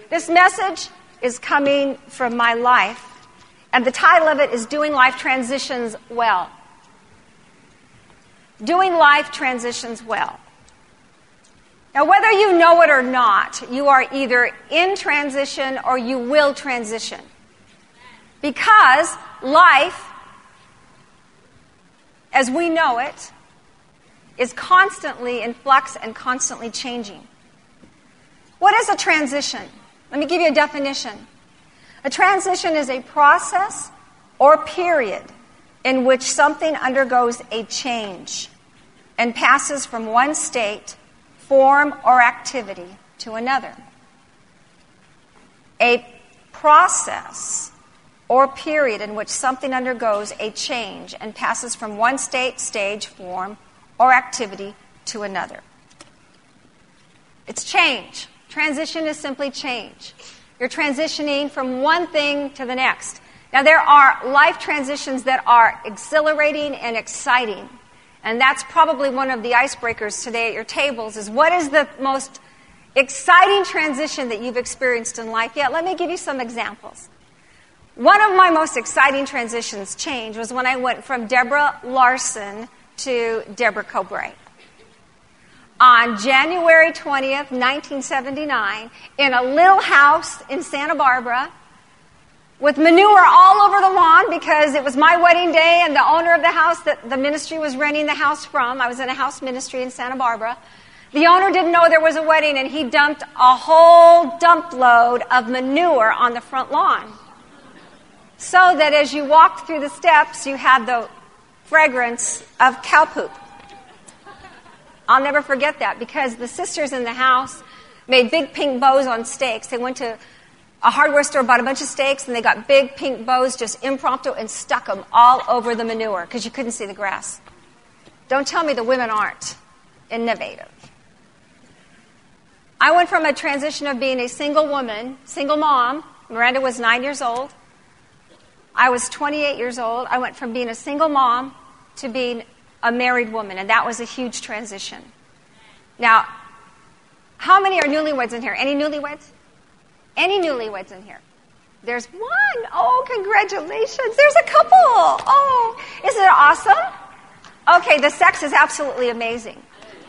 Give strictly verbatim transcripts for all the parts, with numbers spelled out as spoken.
This message is coming from my life, and the title of it is Doing Life Transitions Well. Doing life transitions well. Now, whether you know it or not, you are either in transition or you will transition. Because life, as we know it, is constantly in flux and constantly changing. What is a transition? Let me give you a definition. A transition is a process or period in which something undergoes a change and passes from one state, form, or activity to another. A process or period in which something undergoes a change and passes from one state, stage, form, or activity to another. It's change. Transition is simply change. You're transitioning from one thing to the next. Now, there are life transitions that are exhilarating and exciting. And that's probably one of the icebreakers today at your tables is what is the most exciting transition that you've experienced in life yet? Let me give you some examples. One of my most exciting transitions change was when I went from Deborah Larson to Deborah Cobray. On January twentieth, nineteen seventy-nine, in a little house in Santa Barbara, with manure all over the lawn because it was my wedding day and the owner of the house that the ministry was renting the house from, I was in a house ministry in Santa Barbara, the owner didn't know there was a wedding and he dumped a whole dump load of manure on the front lawn. So that as you walked through the steps, you had the fragrance of cow poop. I'll never forget that because the sisters in the house made big pink bows on steaks. They went to a hardware store, bought a bunch of steaks, and they got big pink bows just impromptu and stuck them all over the manure because you couldn't see the grass. Don't tell me the women aren't innovative. I went from a transition of being a single woman, single mom. Miranda was nine years old. I was twenty-eight years old. I went from being a single mom to being a married woman, and that was a huge transition. Now, how many are newlyweds in here? Any newlyweds? Any newlyweds in here? There's one. Oh, congratulations. There's a couple. Oh, isn't it awesome? Okay, the sex is absolutely amazing.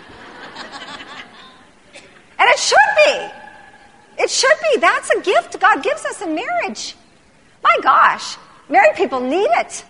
And it should be. It should be. That's a gift God gives us in marriage. My gosh, married people need it.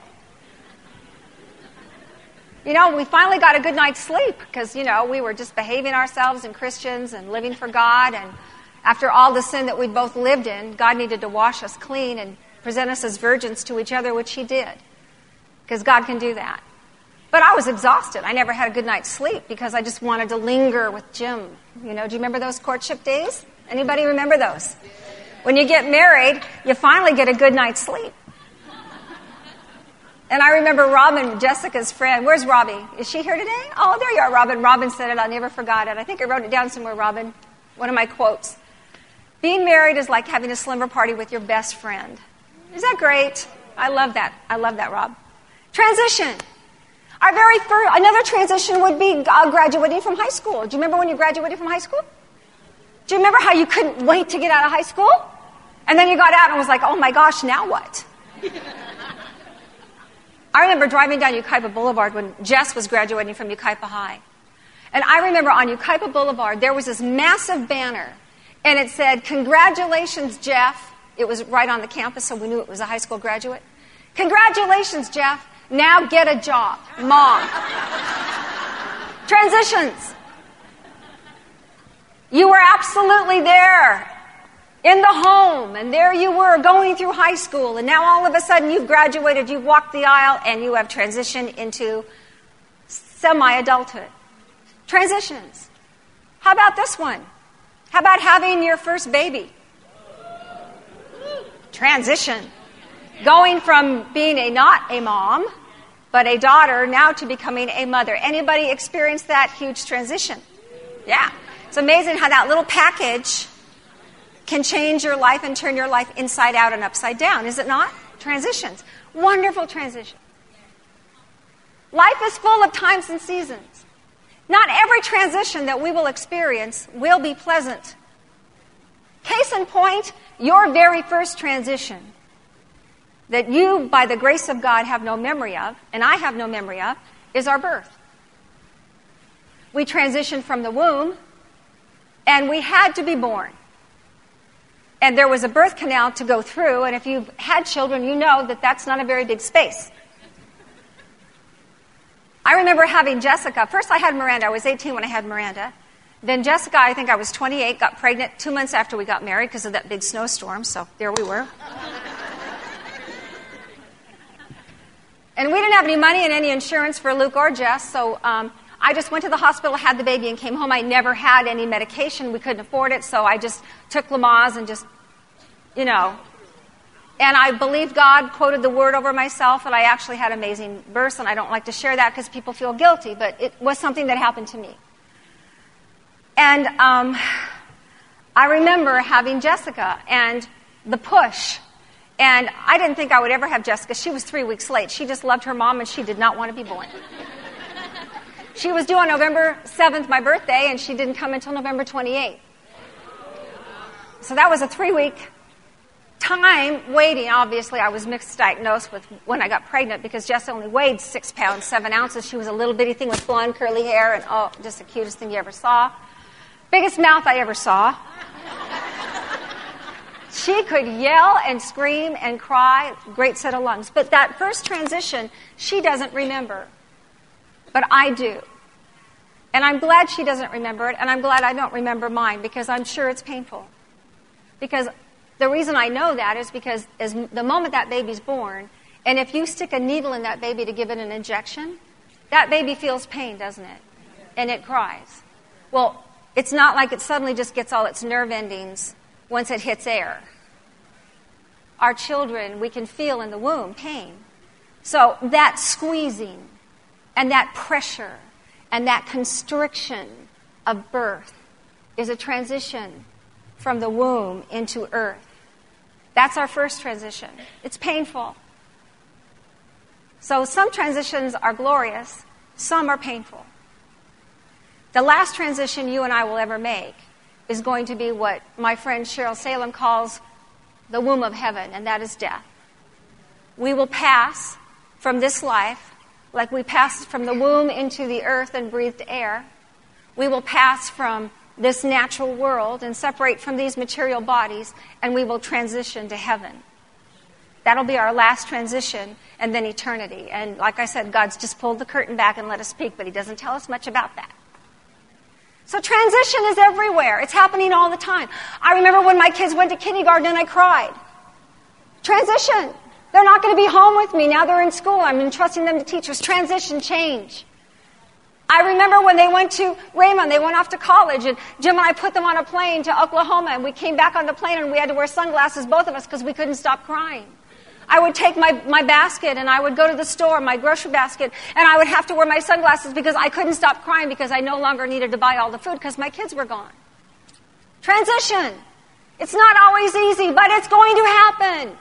You know, we finally got a good night's sleep because, you know, we were just behaving ourselves and Christians and living for God. And after all the sin that we'd both lived in, God needed to wash us clean and present us as virgins to each other, which he did. Because God can do that. But I was exhausted. I never had a good night's sleep because I just wanted to linger with Jim. You know, do you remember those courtship days? Anybody remember those? When you get married, you finally get a good night's sleep. And I remember Robin, Jessica's friend. Where's Robbie? Is she here today? Oh, there you are, Robin. Robin said it. I never forgot it. I think I wrote it down somewhere, Robin. One of my quotes. Being married is like having a slumber party with your best friend. Is that great? I love that. I love that, Rob. Transition. Our very first, another transition would be uh, graduating from high school. Do you remember when you graduated from high school? Do you remember how you couldn't wait to get out of high school? And then you got out and was like, oh my gosh, now what? I remember driving down Yucaipa Boulevard when Jess was graduating from Yucaipa High. And I remember on Yucaipa Boulevard, there was this massive banner. And it said, congratulations, Jeff. It was right on the campus, so we knew it was a high school graduate. Congratulations, Jeff. Now get a job. Mom. Transitions. You were absolutely there in the home, and there you were going through high school, and now all of a sudden you've graduated, you've walked the aisle, and you have transitioned into semi-adulthood. Transitions. How about this one? How about having your first baby? Transition. Going from being a not a mom, but a daughter, now to becoming a mother. Anybody experience that huge transition? Yeah. It's amazing how that little package can change your life and turn your life inside out and upside down, is it not? Transitions. Wonderful transition. Life is full of times and seasons. Not every transition that we will experience will be pleasant. Case in point, your very first transition that you, by the grace of God, have no memory of, and I have no memory of, is our birth. We transitioned from the womb, and we had to be born. And there was a birth canal to go through, and if you've had children, you know that that's not a very big space. I remember having Jessica. First I had Miranda. I was eighteen when I had Miranda. Then Jessica, I think I was twenty-eight, got pregnant two months after we got married because of that big snowstorm, so there we were. And we didn't have any money and any insurance for Luke or Jess, so um, I just went to the hospital, had the baby, and came home. I never had any medication. We couldn't afford it, so I just took Lamaze and just, you know. And I believed God, quoted the word over myself, and I actually had amazing births, and I don't like to share that because people feel guilty, but it was something that happened to me. And um, I remember having Jessica and the push. And I didn't think I would ever have Jessica. She was three weeks late. She just loved her mom, and she did not want to be born. She was due on November seventh, my birthday, and she didn't come until November twenty-eighth. So that was a three-week time waiting. Obviously, I was misdiagnosed with when I got pregnant because Jess only weighed six pounds, seven ounces. She was a little bitty thing with blonde, curly hair, and oh, just the cutest thing you ever saw. Biggest mouth I ever saw. She could yell and scream and cry, great set of lungs. But that first transition, she doesn't remember. But I do. And I'm glad she doesn't remember it, and I'm glad I don't remember mine, because I'm sure it's painful. Because the reason I know that is because as the moment that baby's born, and if you stick a needle in that baby to give it an injection, that baby feels pain, doesn't it? And it cries. Well, it's not like it suddenly just gets all its nerve endings once it hits air. Our children, we can feel in the womb pain. So that squeezing and that pressure and that constriction of birth is a transition from the womb into earth. That's our first transition. It's painful. So some transitions are glorious, some are painful. The last transition you and I will ever make is going to be what my friend Cheryl Salem calls the womb of heaven, and that is death. We will pass from this life like we passed from the womb into the earth and breathed air. We will pass from this natural world and separate from these material bodies, and we will transition to heaven. That'll be our last transition, and then eternity. And like I said, God's just pulled the curtain back and let us peek, but he doesn't tell us much about that. So transition is everywhere. It's happening all the time. I remember when my kids went to kindergarten and I cried. Transition. They're not going to be home with me. Now they're in school. I'm entrusting them to teachers. Transition, change. I remember when they went to Raymond, they went off to college, and Jim and I put them on a plane to Oklahoma, and we came back on the plane and we had to wear sunglasses, both of us, because we couldn't stop crying. I would take my, my basket and I would go to the store, my grocery basket, and I would have to wear my sunglasses because I couldn't stop crying because I no longer needed to buy all the food because my kids were gone. Transition. It's not always easy, but it's going to happen.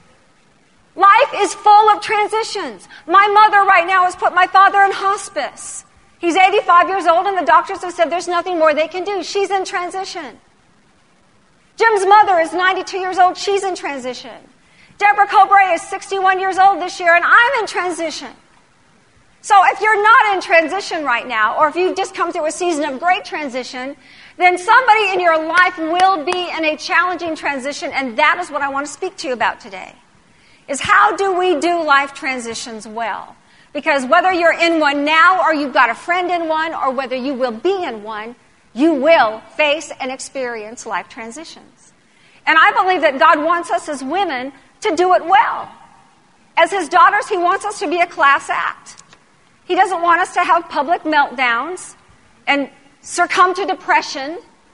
Life is full of transitions. My mother right now has put my father in hospice. He's eighty-five years old, and the doctors have said there's nothing more they can do. She's in transition. Jim's mother is ninety-two years old. She's in transition. Deborah Cobray is sixty-one years old this year, and I'm in transition. So if you're not in transition right now, or if you've just come through a season of great transition, then somebody in your life will be in a challenging transition, and that is what I want to speak to you about today, is how do we do life transitions well? Because whether you're in one now, or you've got a friend in one, or whether you will be in one, you will face and experience life transitions. And I believe that God wants us as women to do it well. As his daughters, he wants us to be a class act. He doesn't want us to have public meltdowns and succumb to depression.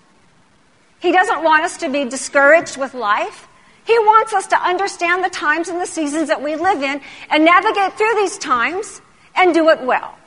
He doesn't want us to be discouraged with life. He wants us to understand the times and the seasons that we live in and navigate through these times and do it well.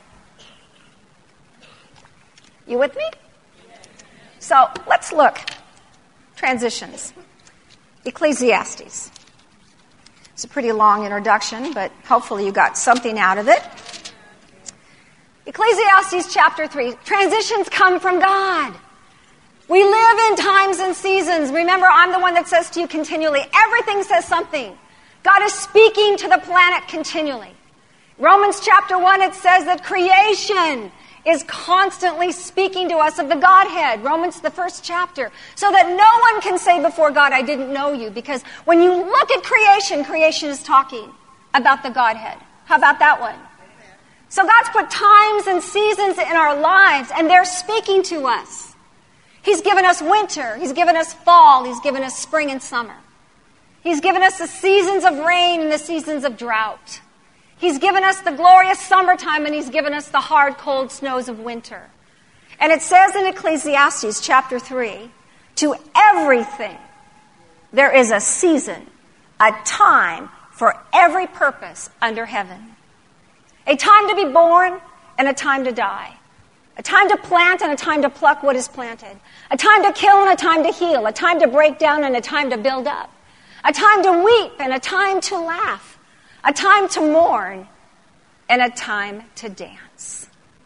You with me? So let's look. Transitions. Ecclesiastes. It's a pretty long introduction, but hopefully you got something out of it. Ecclesiastes chapter three. Transitions come from God. We live in times and seasons. Remember, I'm the one that says to you continually, everything says something. God is speaking to the planet continually. Romans chapter one, it says that creation is constantly speaking to us of the Godhead. Romans, the first chapter. So that no one can say before God, I didn't know you. Because when you look at creation, creation is talking about the Godhead. How about that one? So God's put times and seasons in our lives, and they're speaking to us. He's given us winter. He's given us fall. He's given us spring and summer. He's given us the seasons of rain and the seasons of drought. He's given us the glorious summertime, and He's given us the hard, cold snows of winter. And it says in Ecclesiastes chapter three, to everything there is a season, a time for every purpose under heaven. A time to be born and a time to die. A time to plant and a time to pluck what is planted. A time to kill and a time to heal. A time to break down and a time to build up. A time to weep and a time to laugh. A time to mourn and a time to dance.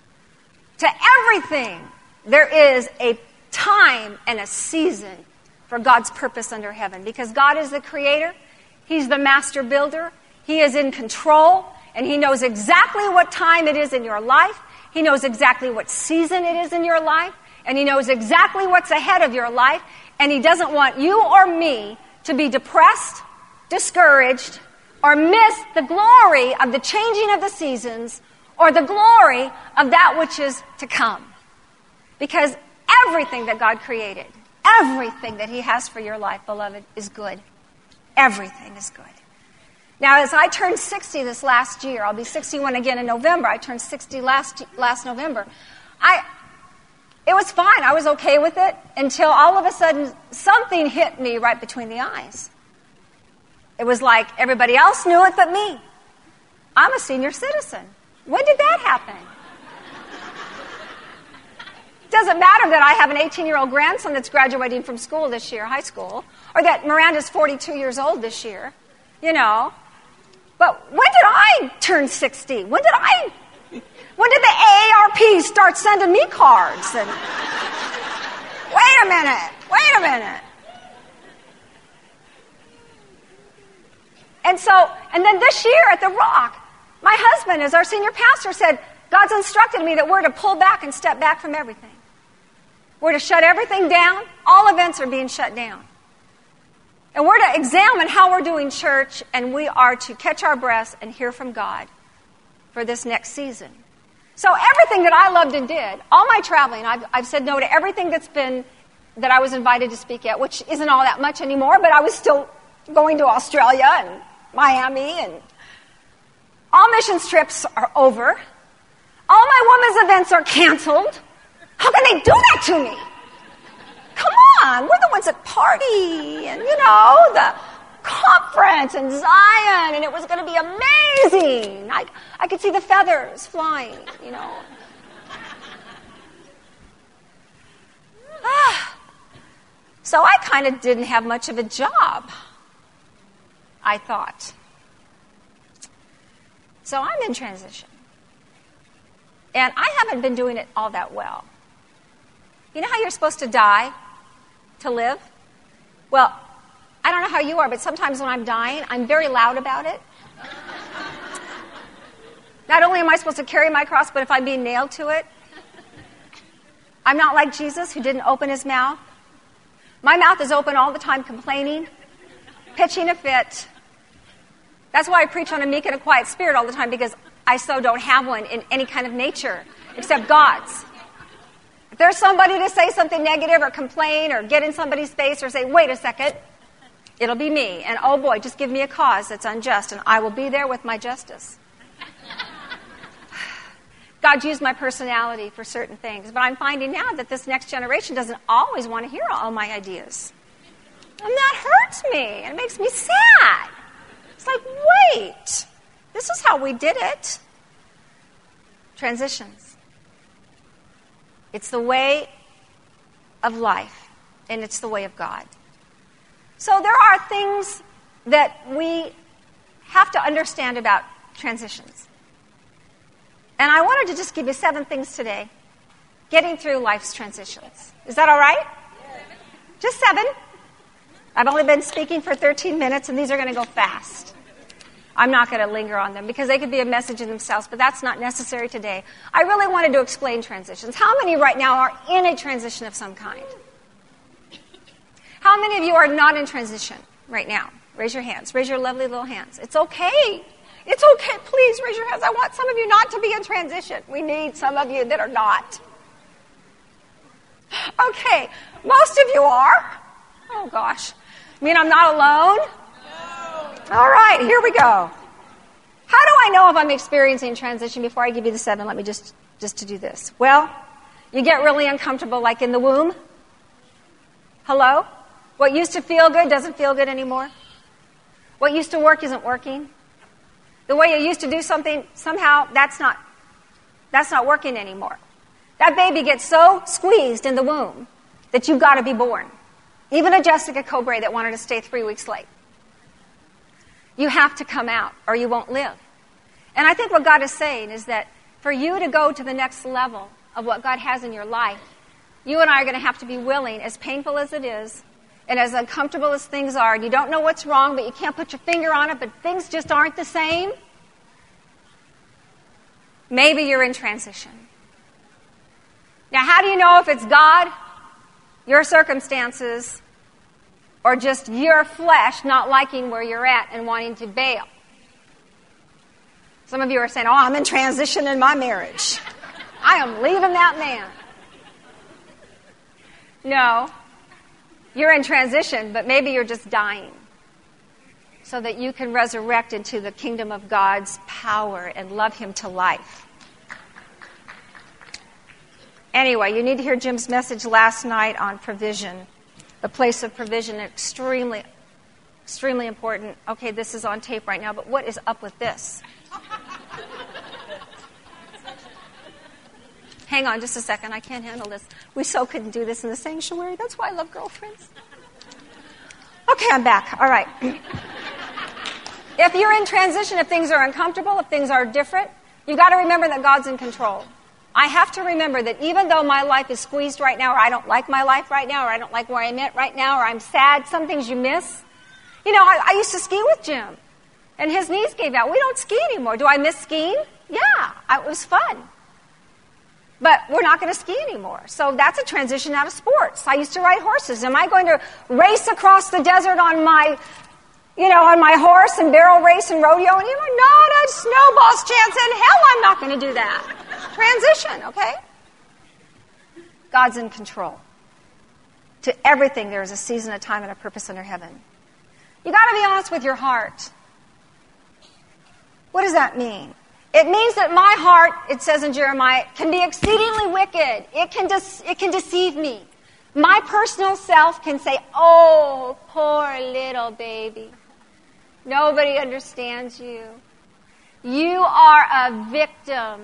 To everything, there is a time and a season for God's purpose under heaven. Because God is the creator. He's the master builder. He is in control. And He knows exactly what time it is in your life. He knows exactly what season it is in your life. And He knows exactly what's ahead of your life. And He doesn't want you or me to be depressed, discouraged, or miss the glory of the changing of the seasons or the glory of that which is to come. Because everything that God created, everything that He has for your life, beloved, is good. Everything is good. Now, as I turned sixty this last year, I'll be sixty-one again in November. I turned sixty last last November. I, it was fine. I was okay with it until all of a sudden something hit me right between the eyes. It was like everybody else knew it but me. I'm a senior citizen. When did that happen? It doesn't matter that I have an eighteen-year-old grandson that's graduating from school this year, high school, or that Miranda's forty-two years old this year, you know. But when did I turn sixty? When did I, when did the A A R P start sending me cards? And wait a minute, wait a minute. And so, and then this year at The Rock, my husband, as our senior pastor, said, God's instructed me that we're to pull back and step back from everything. We're to shut everything down. All events are being shut down. And we're to examine how we're doing church, and we are to catch our breaths and hear from God for this next season. So everything that I loved and did, all my traveling, I've, I've said no to everything that's been, that I was invited to speak at, which isn't all that much anymore, but I was still going to Australia and Miami, and all missions trips are over. All my women's events are canceled. How can they do that to me? Come on, we're the ones that party, and you know, the conference in Zion, and it was going to be amazing. I, I could see the feathers flying, you know. Ah. So I kind of didn't have much of a job, I thought. So I'm in transition. And I haven't been doing it all that well. You know how you're supposed to die to live? Well, I don't know how you are, but sometimes when I'm dying, I'm very loud about it. Not only am I supposed to carry my cross, but if I'm being nailed to it, I'm not like Jesus, who didn't open his mouth. My mouth is open all the time, complaining, pitching a fit. That's why I preach on a meek and a quiet spirit all the time, because I so don't have one in any kind of nature except God's. If there's somebody to say something negative or complain or get in somebody's face or say, wait a second, it'll be me. And oh boy, just give me a cause that's unjust and I will be there with my justice. God used my personality for certain things, but I'm finding now that this next generation doesn't always want to hear all my ideas. And that hurts me and it makes me sad. It's like, wait, this is how we did it. Transitions. It's the way of life, and it's the way of God. So there are things that we have to understand about transitions. And I wanted to just give you seven things today, getting through life's transitions. Is that all right? Just seven. I've only been speaking for thirteen minutes, and these are going to go fast. I'm not going to linger on them because they could be a message in themselves, but that's not necessary today. I really wanted to explain transitions. How many right now are in a transition of some kind? How many of you are not in transition right now? Raise your hands. Raise your lovely little hands. It's okay. It's okay. Please raise your hands. I want some of you not to be in transition. We need some of you that are not. Okay. Most of you are. Oh, gosh. You mean I'm not alone? No. All right. Here we go. How do I know if I'm experiencing transition? Before I give you the seven, let me just, just to do this. Well, you get really uncomfortable like in the womb. Hello? What used to feel good doesn't feel good anymore. What used to work isn't working. The way you used to do something, somehow that's not, that's not working anymore. That baby gets so squeezed in the womb that you've got to be born. Even a Jessica Cobray that wanted to stay three weeks late. You have to come out or you won't live. And I think what God is saying is that for you to go to the next level of what God has in your life, you and I are going to have to be willing, as painful as it is, and as uncomfortable as things are, and you don't know what's wrong, but you can't put your finger on it, but things just aren't the same. Maybe you're in transition. Now, how do you know if it's God, your circumstances, or just your flesh not liking where you're at and wanting to bail? Some of you are saying, oh, I'm in transition in my marriage. I am leaving that man. No. You're in transition, but maybe you're just dying so that you can resurrect into the kingdom of God's power and love Him to life. Anyway, you need to hear Jim's message last night on provision, the place of provision, extremely, extremely important. Okay, this is on tape right now, but what is up with this? Hang on just a second. I can't handle this. We so couldn't do this in the sanctuary. That's why I love girlfriends. Okay, I'm back. All right. If you're in transition, if things are uncomfortable, if things are different, you've got to remember that God's in control. I have to remember that even though my life is squeezed right now, or I don't like my life right now, or I don't like where I'm at right now, or I'm sad, some things you miss. You know, I, I used to ski with Jim, and his knees gave out. We don't ski anymore. Do I miss skiing? Yeah, it was fun. But we're not going to ski anymore. So that's a transition out of sports. I used to ride horses. Am I going to race across the desert on my, you know, on my horse and barrel race and rodeo? And you know, not a snowball's chance in hell I'm not going to do that. Transition, okay? God's in control. To everything there is a season, a time, and a purpose under heaven. You got to be honest with your heart. What does that mean? It means that my heart, it says in Jeremiah, can be exceedingly wicked. It can de- it can deceive me. My personal self can say, oh, poor little baby. Nobody understands you. You are a victim.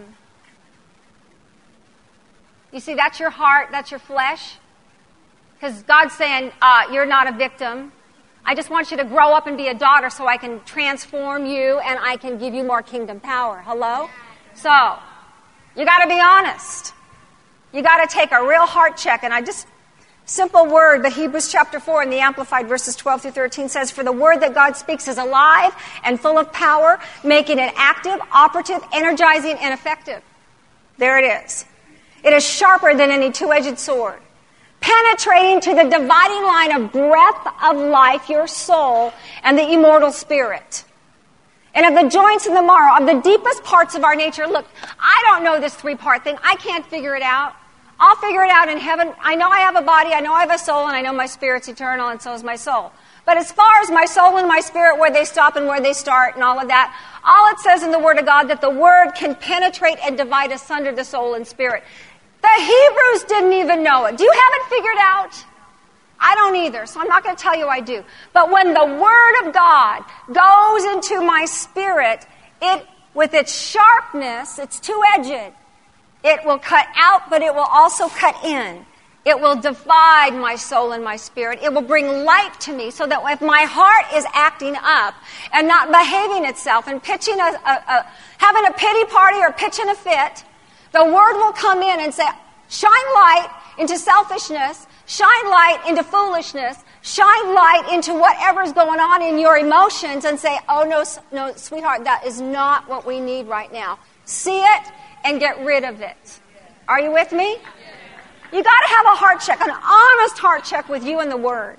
You see, that's your heart, that's your flesh. Because God's saying, uh, you're not a victim. I just want you to grow up and be a daughter so I can transform you and I can give you more kingdom power. Hello? So, you got to be honest. You got to take a real heart check. And I just, simple word, but Hebrews chapter four in the Amplified verses twelve through thirteen says, for the word that God speaks is alive and full of power, making it active, operative, energizing, and effective. There it is. It is sharper than any two-edged sword, penetrating to the dividing line of breath of life, your soul, and the immortal spirit. And of the joints and the marrow, of the deepest parts of our nature. Look, I don't know this three-part thing. I can't figure it out. I'll figure it out in heaven. I know I have a body, I know I have a soul, and I know my spirit's eternal, and so is my soul. But as far as my soul and my spirit, where they stop and where they start and all of that, all it says in the Word of God that the Word can penetrate and divide asunder the soul and spirit. The Hebrews didn't even know it. Do you have it figured out? I don't either, so I'm not going to tell you I do. But when the Word of God goes into my spirit, it, with its sharpness, it's two-edged. It will cut out, but it will also cut in. It will divide my soul and my spirit. It will bring light to me so that if my heart is acting up and not behaving itself and pitching a, a, a having a pity party or pitching a fit, the Word will come in and say, shine light into selfishness, Shine light into foolishness. Shine light into whatever's going on in your emotions and say, oh, no, no, sweetheart, that is not what we need right now. See it and get rid of it. Are you with me? You got to have a heart check, an honest heart check with you and the Word.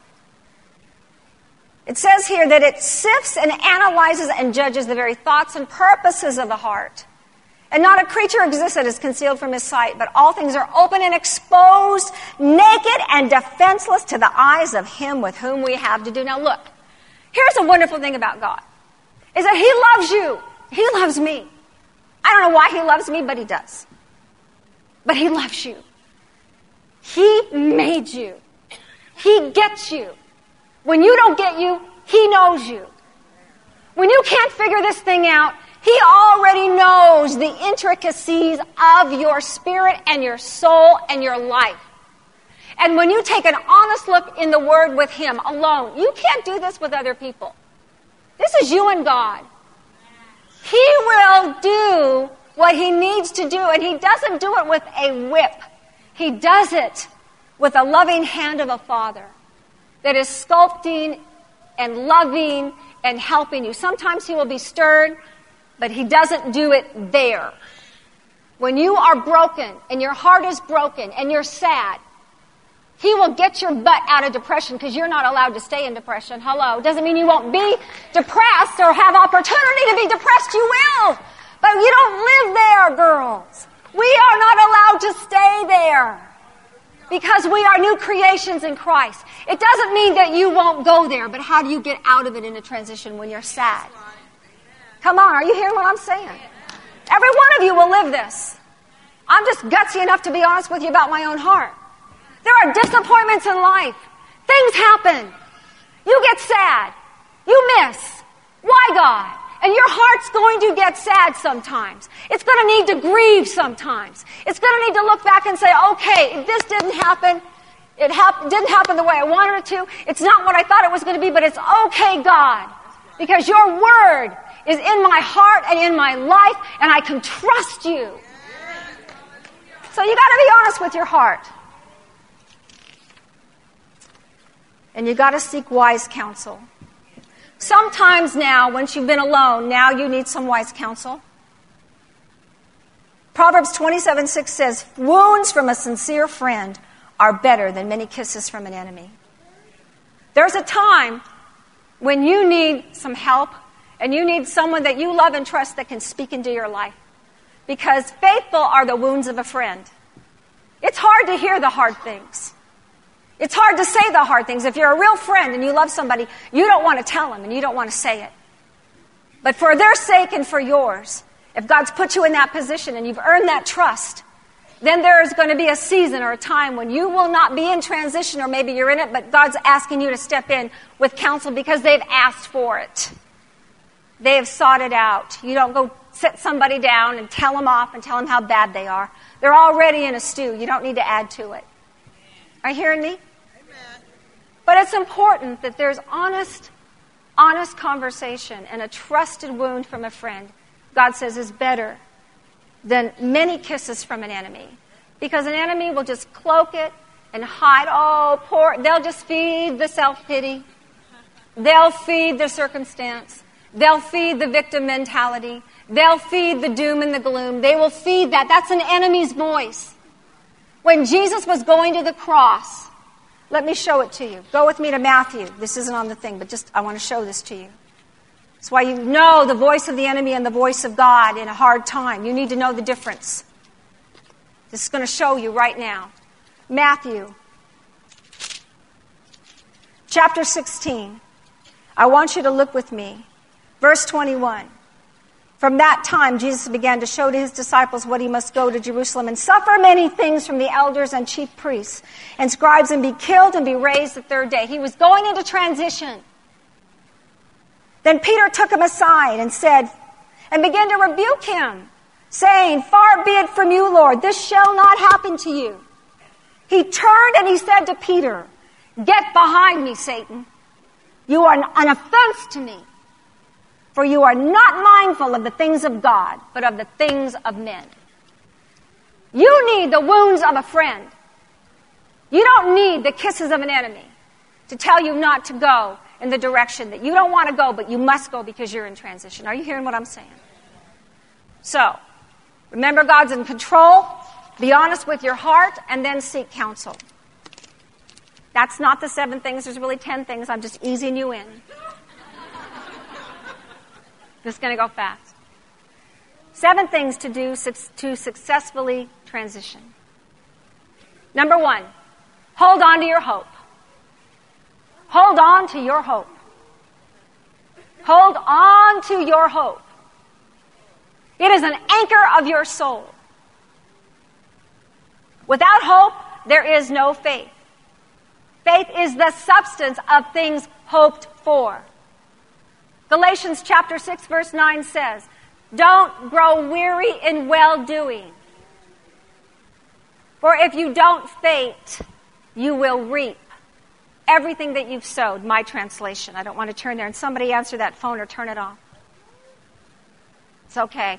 It says here that it sifts and analyzes and judges the very thoughts and purposes of the heart. And not a creature exists that is concealed from his sight, but all things are open and exposed, naked and defenseless to the eyes of him with whom we have to do. Now look, here's a wonderful thing about God, is that he loves you. He loves me. I don't know why he loves me, but he does. But he loves you. He made you. He gets you. When you don't get you, he knows you. When you can't figure this thing out, he already knows the intricacies of your spirit and your soul and your life. And when you take an honest look in the Word with him alone, you can't do this with other people. This is you and God. He will do what he needs to do, and he doesn't do it with a whip. He does it with a loving hand of a father that is sculpting and loving and helping you. Sometimes he will be stern, but he doesn't do it there. When you are broken and your heart is broken and you're sad, he will get your butt out of depression because you're not allowed to stay in depression. Hello. Doesn't mean you won't be depressed or have opportunity to be depressed. You will. But you don't live there, girls. We are not allowed to stay there because we are new creations in Christ. It doesn't mean that you won't go there, but how do you get out of it in a transition when you're sad? Come on, are you hearing what I'm saying? Every one of you will live this. I'm just gutsy enough to be honest with you about my own heart. There are disappointments in life. Things happen. You get sad. You miss. Why, God? And your heart's going to get sad sometimes. It's going to need to grieve sometimes. It's going to need to look back and say, okay, this didn't happen. It hap- didn't happen the way I wanted it to. It's not what I thought it was going to be, but it's okay, God. Because your word is in my heart and in my life, and I can trust you. So you got to be honest with your heart. And you got to seek wise counsel. Sometimes now, once you've been alone, now you need some wise counsel. Proverbs twenty-seven six says, wounds from a sincere friend are better than many kisses from an enemy. There's a time when you need some help and you need someone that you love and trust that can speak into your life. Because faithful are the wounds of a friend. It's hard to hear the hard things. It's hard to say the hard things. If you're a real friend and you love somebody, you don't want to tell them and you don't want to say it. But for their sake and for yours, if God's put you in that position and you've earned that trust, then there is going to be a season or a time when you will not be in transition, or maybe you're in it, but God's asking you to step in with counsel because they've asked for it. They have sought it out. You don't go sit somebody down and tell them off and tell them how bad they are. They're already in a stew. You don't need to add to it. Are you hearing me? But it's important that there's honest, honest conversation, and a trusted wound from a friend, God says, is better than many kisses from an enemy. Because an enemy will just cloak it and hide. Oh, poor. They'll just feed the self-pity. They'll feed the circumstance. They'll feed the victim mentality. They'll feed the doom and the gloom. They will feed that. That's an enemy's voice. When Jesus was going to the cross, let me show it to you. Go with me to Matthew. This isn't on the thing, but just I want to show this to you. That's why you know the voice of the enemy and the voice of God in a hard time. You need to know the difference. This is going to show you right now. Matthew, chapter sixteen. I want you to look with me. Verse twenty-one. From that time, Jesus began to show to his disciples what he must go to Jerusalem and suffer many things from the elders and chief priests and scribes and be killed and be raised the third day. He was going into transition. Then Peter took him aside and said, and began to rebuke him, saying, far be it from you, Lord, this shall not happen to you. He turned and he said to Peter, get behind me, Satan. You are an offense to me. For you are not mindful of the things of God, but of the things of men. You need the wounds of a friend. You don't need the kisses of an enemy to tell you not to go in the direction that you don't want to go, but you must go because you're in transition. Are you hearing what I'm saying? So, remember God's in control. Be honest with your heart, and then seek counsel. That's not the seven things. There's really ten things. I'm just easing you in. Just going to go fast. Seven things to do to successfully transition. Number one, hold on to your hope. Hold on to your hope. Hold on to your hope. It is an anchor of your soul. Without hope, there is no faith. Faith is the substance of things hoped for. Galatians chapter six, verse nine says, don't grow weary in well-doing. For if you don't faint, you will reap everything that you've sowed. My translation. I don't want to turn there. And somebody answer that phone or turn it off. It's okay.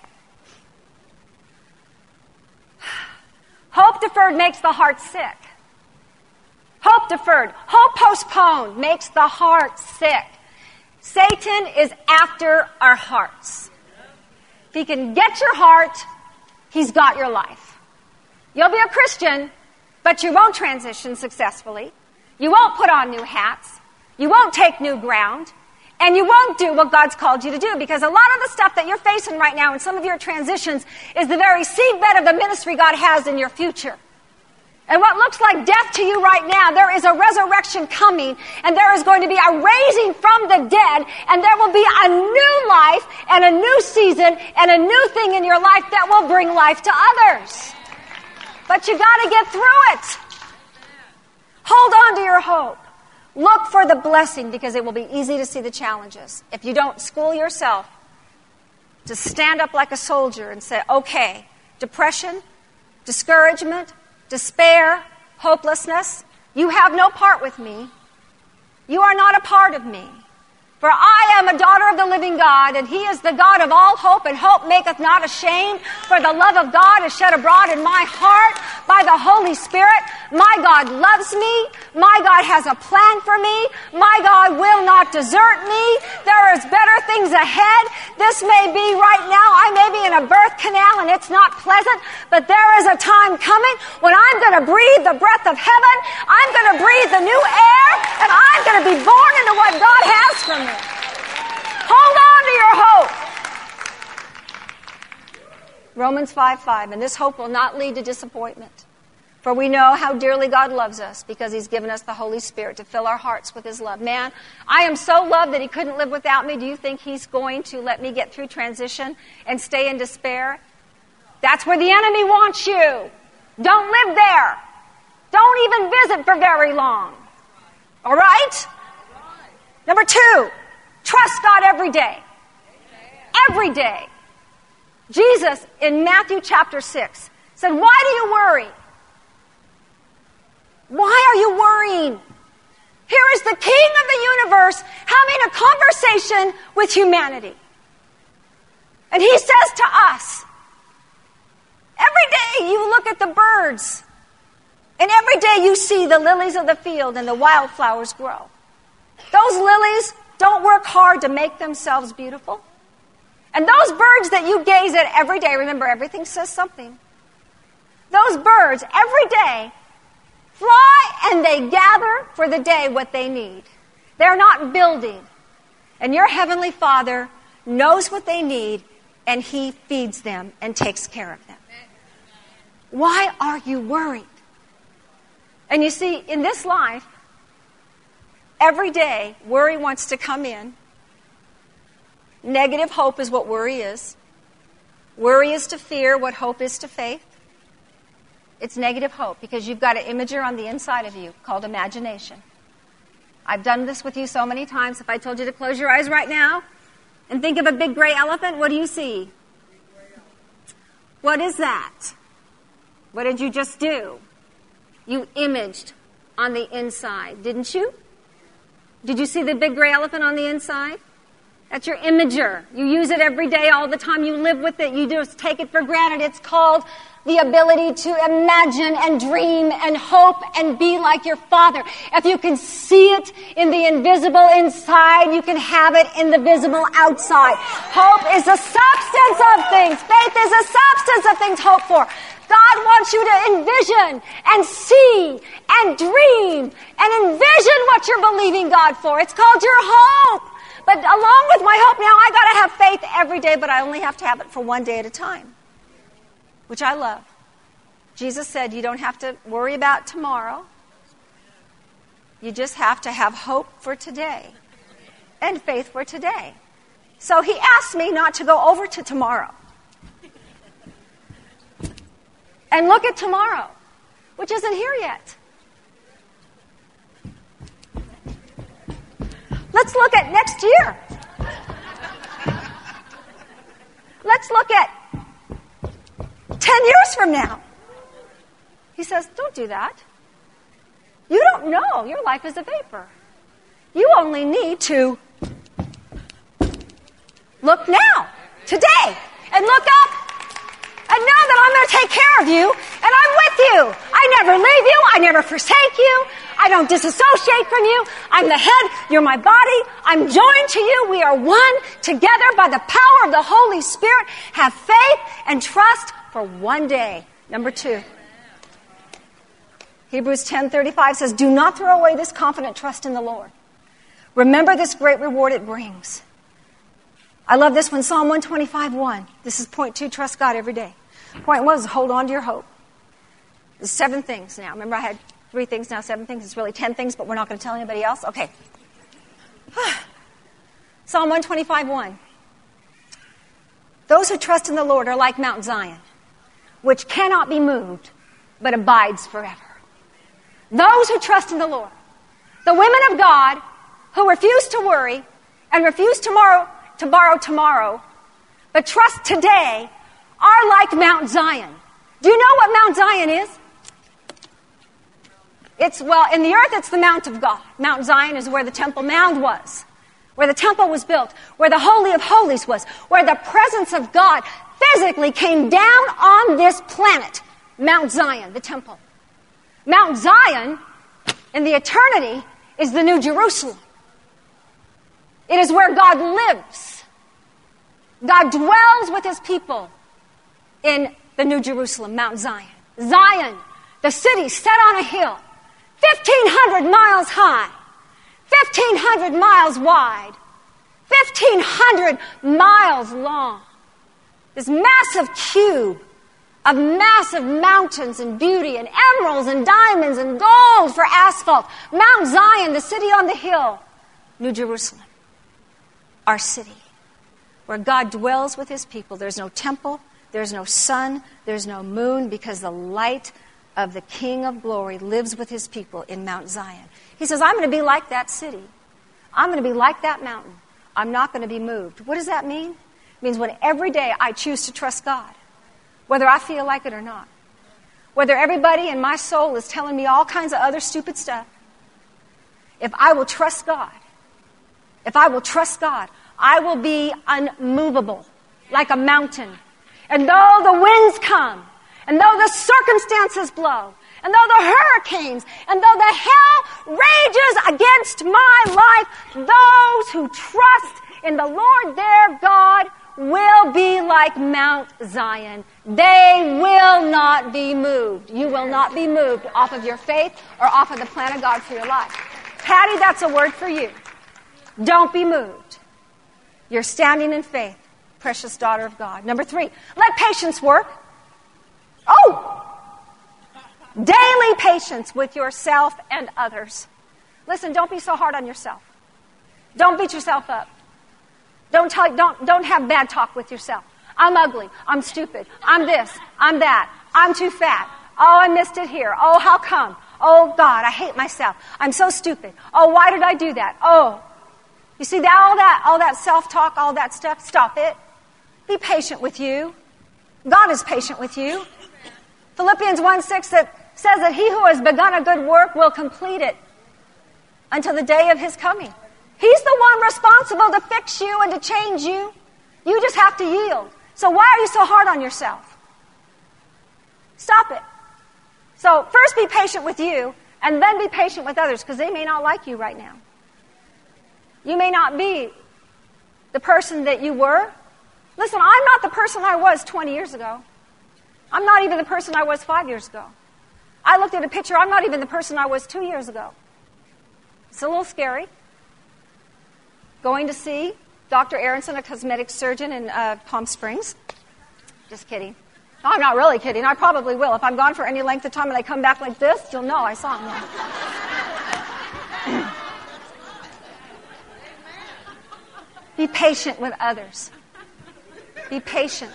Hope deferred makes the heart sick. Hope deferred. Hope postponed makes the heart sick. Satan is after our hearts. If he can get your heart, he's got your life. You'll be a Christian, but you won't transition successfully. You won't put on new hats. You won't take new ground. And you won't do what God's called you to do, because a lot of the stuff that you're facing right now in some of your transitions is the very seedbed of the ministry God has in your future. And what looks like death to you right now, there is a resurrection coming, and there is going to be a raising from the dead, and there will be a new life and a new season and a new thing in your life that will bring life to others. But you got to get through it. Hold on to your hope. Look for the blessing, because it will be easy to see the challenges. If you don't school yourself to stand up like a soldier and say, okay, depression, discouragement, despair, hopelessness, you have no part with me. You are not a part of me. For I am a daughter of the living God, and he is the God of all hope, and hope maketh not ashamed. For the love of God is shed abroad in my heart by the Holy Spirit. My God loves me. My God has a plan for me. My God will not desert me. There is better things ahead. This may be right now, I may be in a birth canal and it's not pleasant, but there is a time coming when I'm going to breathe the breath of heaven. I'm going to breathe the new air, and I'm going to be born into what God has for me. Hold on to your hope. Romans five five, and this hope will not lead to disappointment. For we know how dearly God loves us, because he's given us the Holy Spirit to fill our hearts with his love. Man, I am so loved that he couldn't live without me. Do you think he's going to let me get through transition and stay in despair? That's where the enemy wants you. Don't live there. Don't even visit for very long. All right? Number two, trust God every day. Every day. Jesus, in Matthew chapter six, said, why do you worry? Why are you worrying? Here is the King of the universe having a conversation with humanity. And he says to us, every day you look at the birds, and every day you see the lilies of the field and the wildflowers grow. Those lilies don't work hard to make themselves beautiful. And those birds that you gaze at every day, remember, everything says something. Those birds, every day, fly and they gather for the day what they need. They're not building. And your Heavenly Father knows what they need, and he feeds them and takes care of them. Why are you worried? And you see, in this life, every day, worry wants to come in. Negative hope is what worry is. Worry is to fear what hope is to faith. It's negative hope, because you've got an imager on the inside of you called imagination. I've done this with you so many times. If I told you to close your eyes right now and think of a big gray elephant, what do you see? What is that? What did you just do? You imaged on the inside, didn't you? Did you see the big gray elephant on the inside? That's your imager. You use it every day, all the time. You live with it. You just take it for granted. It's called the ability to imagine and dream and hope and be like your Father. If you can see it in the invisible inside, you can have it in the visible outside. Hope is the substance of things. Faith is the substance of things hoped for. God wants you to envision and see and dream and envision what you're believing God for. It's called your hope. But along with my hope now, I got to have faith every day, but I only have to have it for one day at a time, which I love. Jesus said you don't have to worry about tomorrow. You just have to have hope for today and faith for today. So he asked me not to go over to tomorrow and look at tomorrow, which isn't here yet. Let's look at next year. Let's look at ten years from now. He says, don't do that. You don't know. Your life is a vapor. You only need to look now, today, and look up and know that I'm going to take care of you and I'm with you. I never leave you. I never forsake you. I don't disassociate from you. I'm the head. You're my body. I'm joined to you. We are one together by the power of the Holy Spirit. Have faith and trust for one day. Number two. Hebrews ten thirty-five says, do not throw away this confident trust in the Lord. Remember this great reward it brings. I love this one, Psalm one twenty-five one. This is point two, trust God every day. Point one is hold on to your hope. There's seven things now. Remember I had three things, now seven things. It's really ten things, but we're not going to tell anybody else. Okay. Psalm one twenty-five one. Those who trust in the Lord are like Mount Zion, which cannot be moved, but abides forever. Those who trust in the Lord, the women of God who refuse to worry and refuse tomorrow to borrow tomorrow, but trust today, are like Mount Zion. Do you know what Mount Zion is? It's, well, in the earth, it's the Mount of God. Mount Zion is where the Temple Mount was, where the temple was built, where the Holy of Holies was, where the presence of God physically came down on this planet. Mount Zion, the temple. Mount Zion, in the eternity, is the New Jerusalem. It is where God lives. God dwells with his people in the New Jerusalem, Mount Zion. Zion, the city set on a hill, fifteen hundred miles high, fifteen hundred miles wide, fifteen hundred miles long. This massive cube of massive mountains and beauty and emeralds and diamonds and gold for asphalt. Mount Zion, the city on the hill. New Jerusalem, our city, where God dwells with his people. There's no temple, there's no sun, there's no moon, because the light of the King of Glory lives with his people in Mount Zion. He says, I'm going to be like that city. I'm going to be like that mountain. I'm not going to be moved. What does that mean? It means when every day I choose to trust God, whether I feel like it or not, whether everybody in my soul is telling me all kinds of other stupid stuff, if I will trust God, if I will trust God, I will be unmovable like a mountain. And though the winds come, and though the circumstances blow, and though the hurricanes, and though the hell rages against my life, those who trust in the Lord their God will be like Mount Zion. They will not be moved. You will not be moved off of your faith or off of the plan of God for your life. Patty, that's a word for you. Don't be moved. You're standing in faith, precious daughter of God. Number three, let patience work. Oh! Daily patience with yourself and others. Listen, don't be so hard on yourself. Don't beat yourself up. Don't tell, don't, don't have bad talk with yourself. I'm ugly. I'm stupid. I'm this. I'm that. I'm too fat. Oh, I missed it here. Oh, how come? Oh, God, I hate myself. I'm so stupid. Oh, why did I do that? Oh. You see that, all that, all that self-talk, all that stuff? Stop it. Be patient with you. God is patient with you. Philippians one six that says that he who has begun a good work will complete it until the day of his coming. He's the one responsible to fix you and to change you. You just have to yield. So why are you so hard on yourself? Stop it. So first be patient with you, and then be patient with others, because they may not like you right now. You may not be the person that you were. Listen, I'm not the person I was twenty years ago. I'm not even the person I was five years ago. I looked at a picture, I'm not even the person I was two years ago. It's a little scary. Going to see Doctor Aronson, a cosmetic surgeon in uh, Palm Springs. Just kidding. No, I'm not really kidding. I probably will. If I'm gone for any length of time and I come back like this, you'll know I saw him then. Be patient with others. Be patient.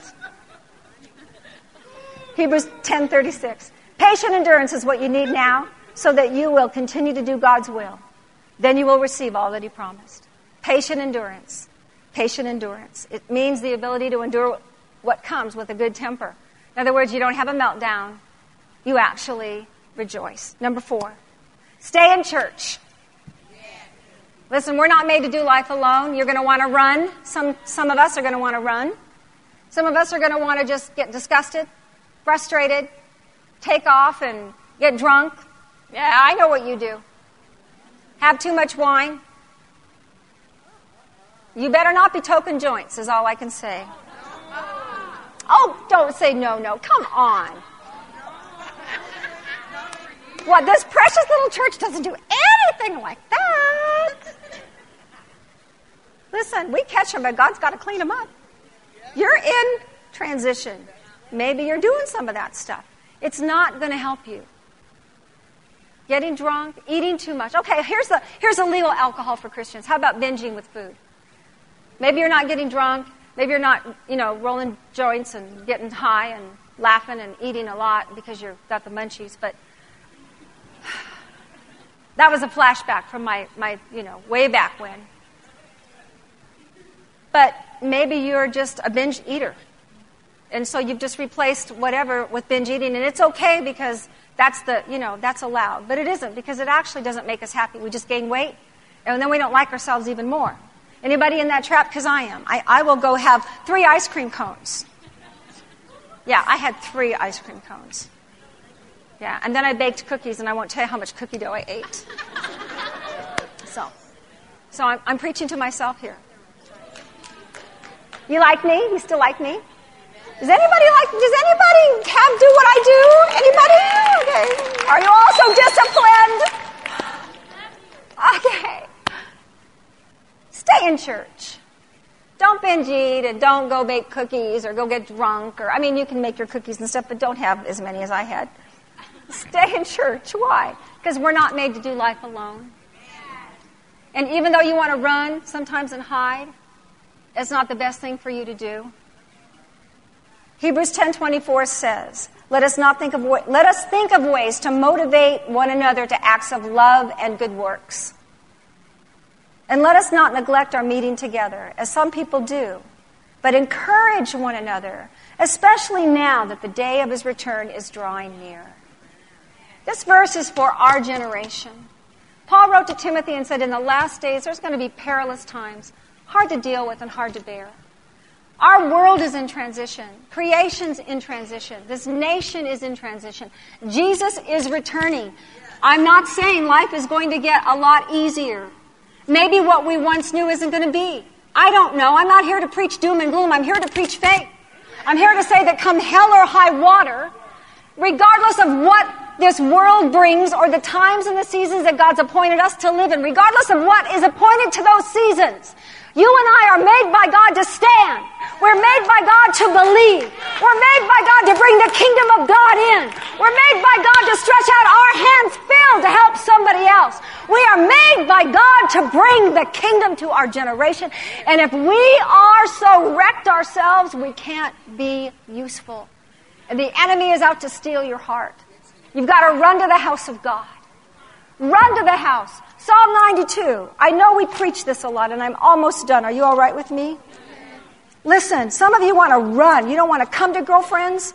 Hebrews ten thirty-six. Patient endurance is what you need now so that you will continue to do God's will. Then you will receive all that He promised. Patient endurance. Patient endurance. It means the ability to endure what comes with a good temper. In other words, you don't have a meltdown. You actually rejoice. Number four, stay in church. Listen, we're not made to do life alone. You're going to want to run. Some, some of us are going to want to run. Some of us are going to want to just get disgusted, frustrated, take off and get drunk. Yeah, I know what you do. Have too much wine. You better not be token joints, is all I can say. Oh, don't say no, no. Come on. What, this precious little church doesn't do anything like that. Listen, we catch them, but God's got to clean them up. You're in transition. Maybe you're doing some of that stuff. It's not going to help you. Getting drunk, eating too much. Okay, here's the here's illegal alcohol for Christians. How about binging with food? Maybe you're not getting drunk. Maybe you're not, you know, rolling joints and getting high and laughing and eating a lot because you've got the munchies. But that was a flashback from my, my, you know, way back when. But maybe you're just a binge eater. And so you've just replaced whatever with binge eating. And it's okay because that's the, you know, that's allowed. But it isn't, because it actually doesn't make us happy. We just gain weight. And then we don't like ourselves even more. Anybody in that trap? Because I am. I, I will go have three ice cream cones. Yeah, I had three ice cream cones. Yeah, and then I baked cookies, and I won't tell you how much cookie dough I ate. So, so I'm, I'm preaching to myself here. You like me? You still like me? Does anybody like, does anybody have do what I do? Anybody? Okay. Are you also disciplined? Okay. Stay in church. Don't binge eat and don't go bake cookies or go get drunk. Or I mean, you can make your cookies and stuff, but don't have as many as I had. Stay in church. Why? Because we're not made to do life alone. And even though you want to run sometimes and hide, it's not the best thing for you to do. Hebrews ten twenty-four says, "Let us not think of wa- let us think of ways to motivate one another to acts of love and good works. And let us not neglect our meeting together, as some people do, but encourage one another, especially now that the day of His return is drawing near." This verse is for our generation. Paul wrote to Timothy and said, in the last days, there's going to be perilous times, hard to deal with and hard to bear. Our world is in transition. Creation's in transition. This nation is in transition. Jesus is returning. I'm not saying life is going to get a lot easier. Maybe what we once knew isn't going to be. I don't know. I'm not here to preach doom and gloom. I'm here to preach faith. I'm here to say that come hell or high water, regardless of what this world brings or the times and the seasons that God's appointed us to live in, regardless of what is appointed to those seasons, you and I are made by God to stand. We're made by God to believe. We're made by God to bring the kingdom of God in. We're made by God to stretch out our hands filled to help somebody else. We are made by God to bring the kingdom to our generation. And if we are so wrecked ourselves, we can't be useful. And the enemy is out to steal your heart. You've got to run to the house of God. Run to the house. Psalm ninety-two. I know we preach this a lot, and I'm almost done. Are you all right with me? Listen, some of you want to run. You don't want to come to girlfriends.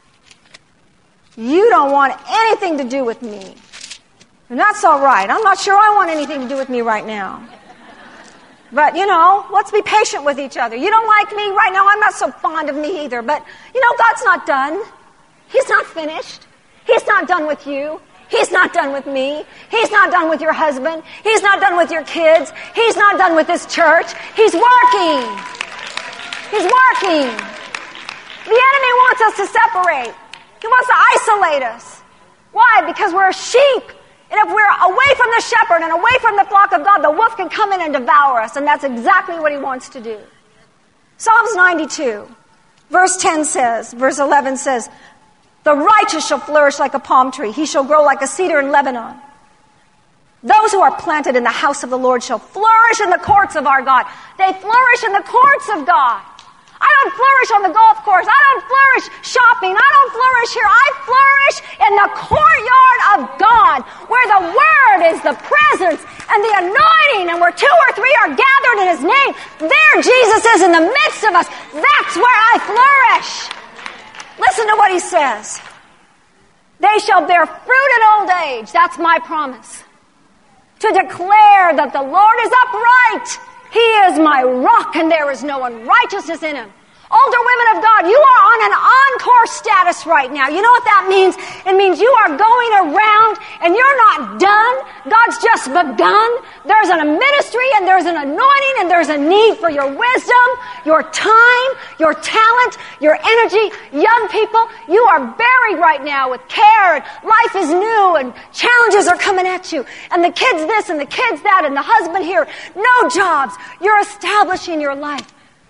You don't want anything to do with me. And that's all right. I'm not sure I want anything to do with me right now. But, you know, let's be patient with each other. You don't like me right now. I'm not so fond of me either. But, you know, God's not done. He's not finished. He's not done with you. He's not done with me. He's not done with your husband. He's not done with your kids. He's not done with this church. He's working. He's working. The enemy wants us to separate. He wants to isolate us. Why? Because we're sheep. And if we're away from the shepherd and away from the flock of God, the wolf can come in and devour us. And that's exactly what he wants to do. Psalms ninety-two, verse ten says, verse eleven says, the righteous shall flourish like a palm tree. He shall grow like a cedar in Lebanon. Those who are planted in the house of the Lord shall flourish in the courts of our God. They flourish in the courts of God. I don't flourish on the golf course. I don't flourish shopping. I don't flourish here. I flourish in the courtyard of God, where the Word is the presence and the anointing, and where two or three are gathered in His name. There Jesus is in the midst of us. That's where I flourish. Listen to what He says. They shall bear fruit in old age. That's my promise. To declare that the Lord is upright. He is my rock, and there is no unrighteousness in Him. Older women of God, you are on an encore status right now. You know what that means? It means you are going around, and you're not done. God's just begun. There's a ministry, and there's an anointing, and there's a need for your wisdom, your time, your talent, your energy. Young people, you are buried right now with care, and life is new, and challenges are coming at you. And the kids this, and the kids that, and the husband here. No jobs. You're establishing your life.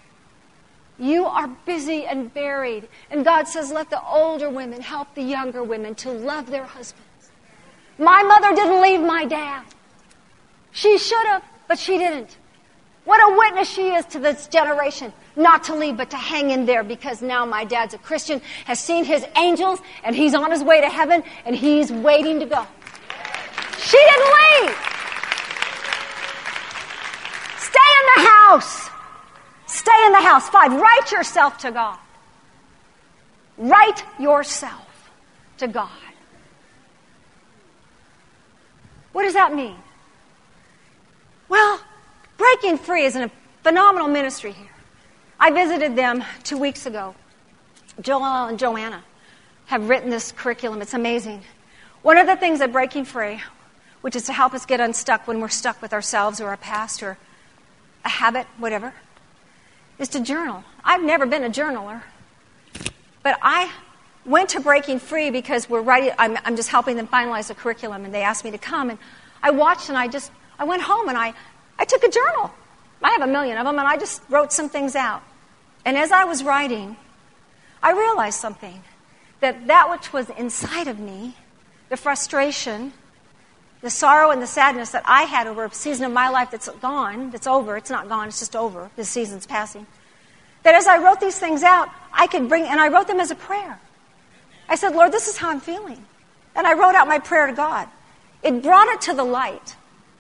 You are busy and buried. And God says, let the older women help the younger women to love their husbands. My mother didn't leave my dad. She should have, but she didn't. What a witness she is to this generation. Not to leave, but to hang in there, because now my dad's a Christian, has seen his angels, and he's on his way to heaven, and he's waiting to go. She didn't leave. Stay in the house. Stay in the house. Five, write yourself to God. Write yourself to God. What does that mean? Well, Breaking Free is a phenomenal ministry here. I visited them two weeks ago. Joel and Joanna have written this curriculum. It's amazing. One of the things at Breaking Free, which is to help us get unstuck when we're stuck with ourselves or our past or a habit, whatever, is to journal. I've never been a journaler, but I went to Breaking Free because we're writing. I'm, I'm just helping them finalize the curriculum, and they asked me to come, and I watched, and I just I went home, and I I took a journal. I have a million of them, and I just wrote some things out. And as I was writing, I realized something, that that which was inside of me, the frustration, the sorrow and the sadness that I had over a season of my life that's gone, that's over, it's not gone, it's just over, this season's passing, that as I wrote these things out, I could bring, and I wrote them as a prayer. I said, Lord, this is how I'm feeling. And I wrote out my prayer to God. It brought it to the light.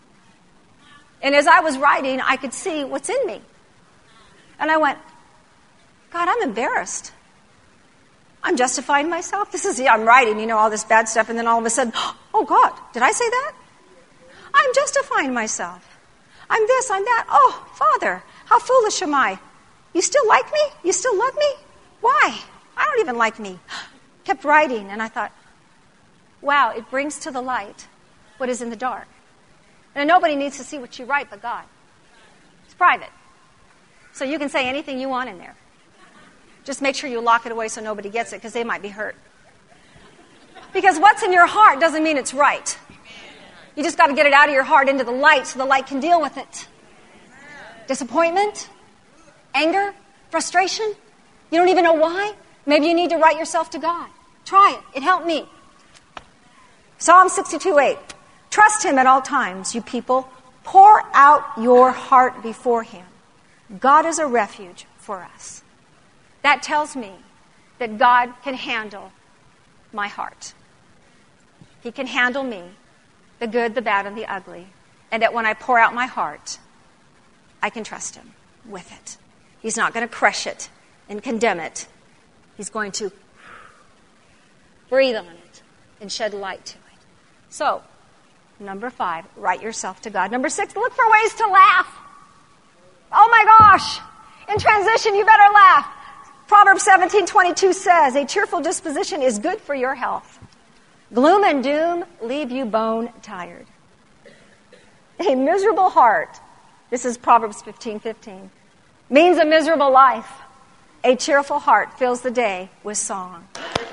And as I was writing, I could see what's in me. And I went, God, I'm embarrassed. I'm justifying myself. This is, I'm writing, you know, all this bad stuff, and then all of a sudden, oh, God, did I say that? I'm justifying myself. I'm this, I'm that. Oh, Father, how foolish am I? You still like me? You still love me? Why? I don't even like me. Kept writing, and I thought, wow, it brings to the light what is in the dark. And nobody needs to see what you write but God. It's private. So you can say anything you want in there. Just make sure you lock it away so nobody gets it, because they might be hurt. Because what's in your heart doesn't mean it's right. You just got to get it out of your heart into the light so the light can deal with it. Disappointment, anger, frustration. You don't even know why. Maybe you need to write yourself to God. Try it. It helped me. Psalm sixty-two eight. Trust Him at all times, you people. Pour out your heart before Him. God is a refuge for us. That tells me that God can handle my heart. He can handle me, the good, the bad, and the ugly. And that when I pour out my heart, I can trust Him with it. He's not going to crush it and condemn it. He's going to breathe on it and shed light to it. So, number five, write yourself to God. Number six, look for ways to laugh. gosh. In transition, you better laugh. Proverbs seventeen twenty-two says, a cheerful disposition is good for your health. Gloom and doom leave you bone tired. A miserable heart, this is Proverbs fifteen fifteen, means a miserable life. A cheerful heart fills the day with song.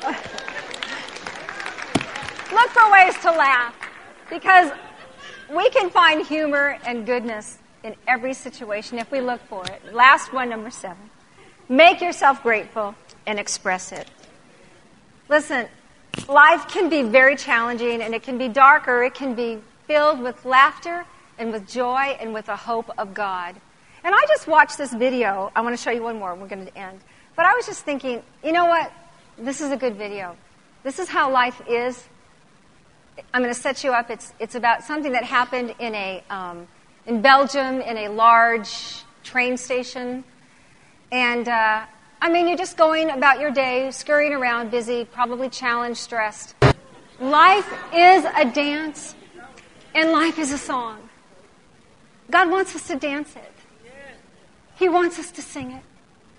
Look for ways to laugh, because we can find humor and goodness in every situation if we look for it. Last one, number seven. Make yourself grateful and express it. Listen, life can be very challenging, and it can be dark, or it can be filled with laughter and with joy and with the hope of God. And I just watched this video. I want to show you one more. We're going to end. But I was just thinking, you know what? This is a good video. This is how life is. I'm going to set you up. It's it's about something that happened in a um, in Belgium in a large train station. And, uh, I mean, you're just going about your day, scurrying around, busy, probably challenged, stressed. Life is a dance, and life is a song. God wants us to dance it. He wants us to sing it.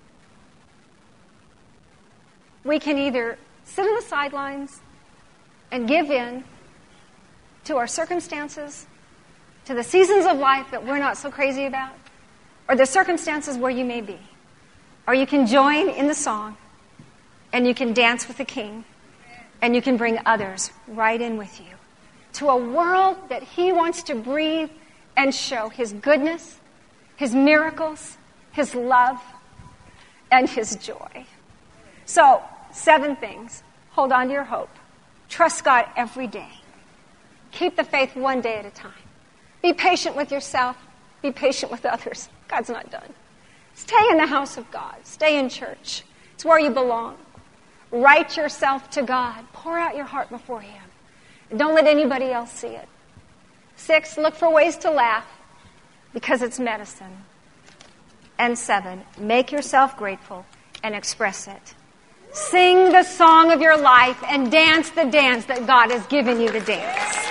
We can either sit on the sidelines and give in to our circumstances, to the seasons of life that we're not so crazy about, or the circumstances where you may be. Or you can join in the song, and you can dance with the King, and you can bring others right in with you to a world that He wants to breathe and show His goodness, His miracles, His love, and His joy. So, seven things. Hold on to your hope. Trust God every day. Keep the faith one day at a time. Be patient with yourself. Be patient with others. God's not done. Stay in the house of God. Stay in church. It's where you belong. Write yourself to God. Pour out your heart before Him. And don't let anybody else see it. Six, look for ways to laugh, because it's medicine. And seven, make yourself grateful and express it. Sing the song of your life and dance the dance that God has given you to dance.